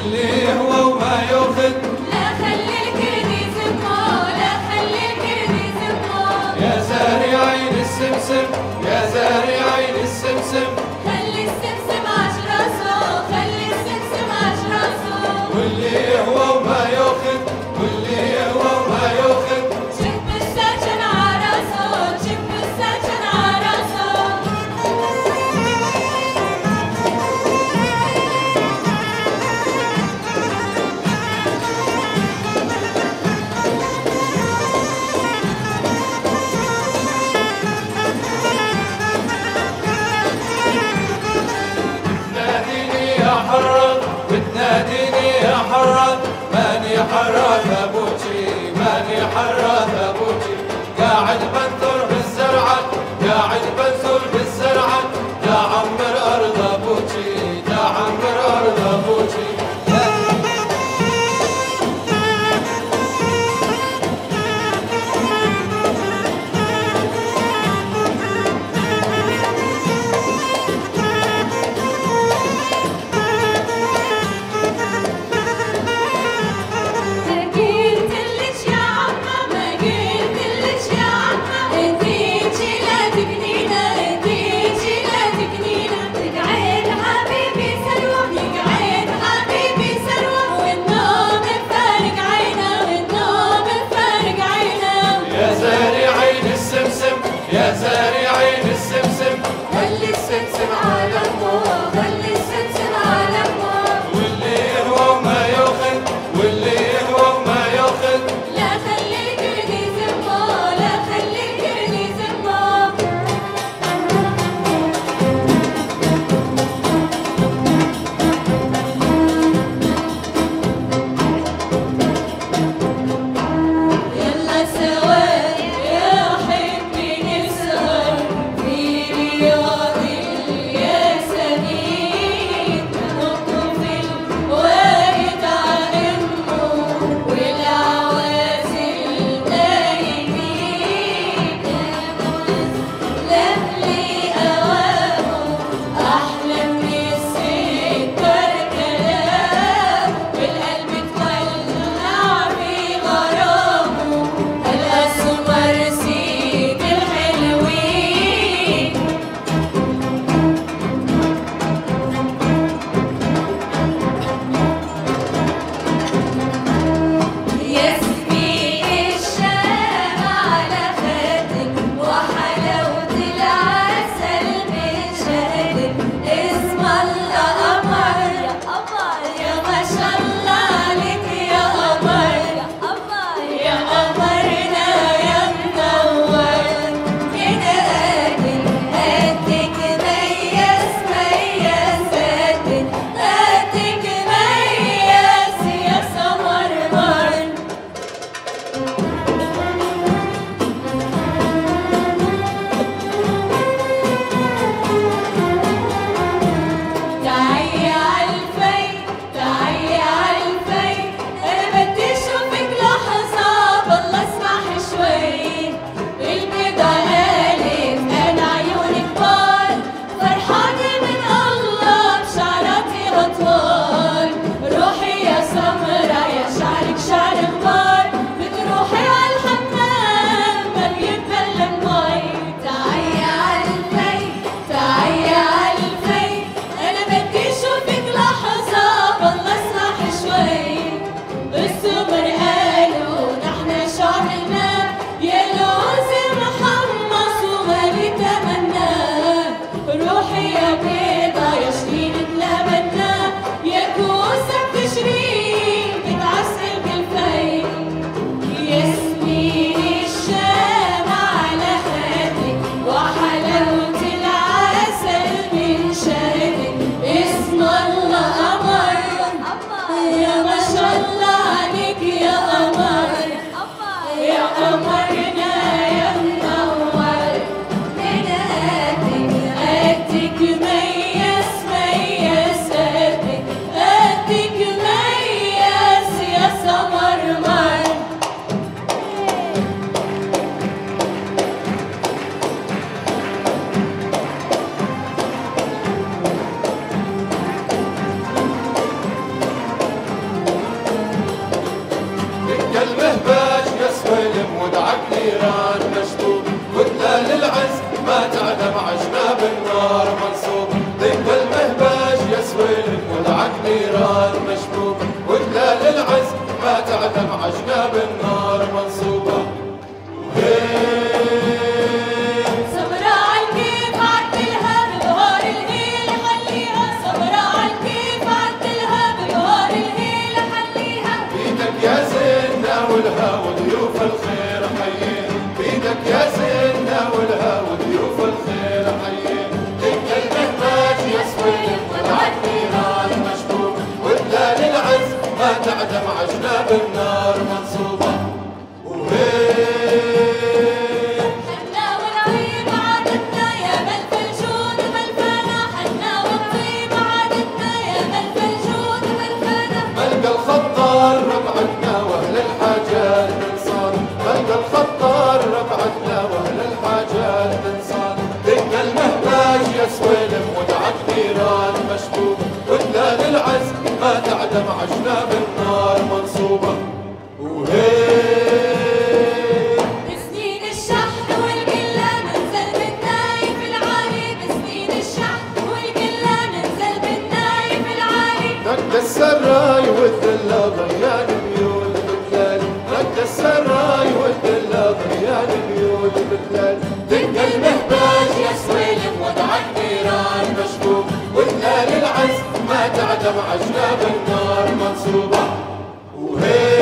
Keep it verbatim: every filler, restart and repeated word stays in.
واللي يهوى وما ياخذ لا خلي الكنيز بمو لا خلي الكنيز بمو يا زارعين السمسم يا زارعين السمسم خلي السمسم عاش راسه خلي السمسم عاش راسه واللي يهوى وما ياخذ واللي يهوى وما ياخذ شب الساجن عراسه شب الساجن عراسه بتناديني يا حرة بتناديني يا حرة ماني حرة ابوكي ماني حرة ابوكي قاعد بنثر بالزرعة قاعد بنثر بالزرعة تعمر ارض ابوكي تعمر ارض ابوكي ما قلتلش يا عمه ما قلتلش يا عمه ما تعدم عجناب النار منصوبة. حنا والعيد عادتنا يا ملك الجود والفنا، حنا والطيب عادتنا يا ملك الجود والفنا. ملك الخطار ربعتنا واهل الحاجات تنصان، ملك الخطار ربعتنا واهل الحاجات تنصان. دق المهباج يا سويلم ودعك نيران مشبوب، وتلال العز ما تعدم عجناب النار منصوبة. بسنين الشحن والقلة ننزل بالنايف العالي، بسنين الشحن والقلة ننزل بالنايف العالي. نقد السراي والذلة ضيان ميول بتلال، نقد السراي والذلة ضيان ميول بتلال. دق المهباج يا سويلم وضعك نيران مشبوب، وتلال العز ما تعدم عجناب النار منصوبة. وهي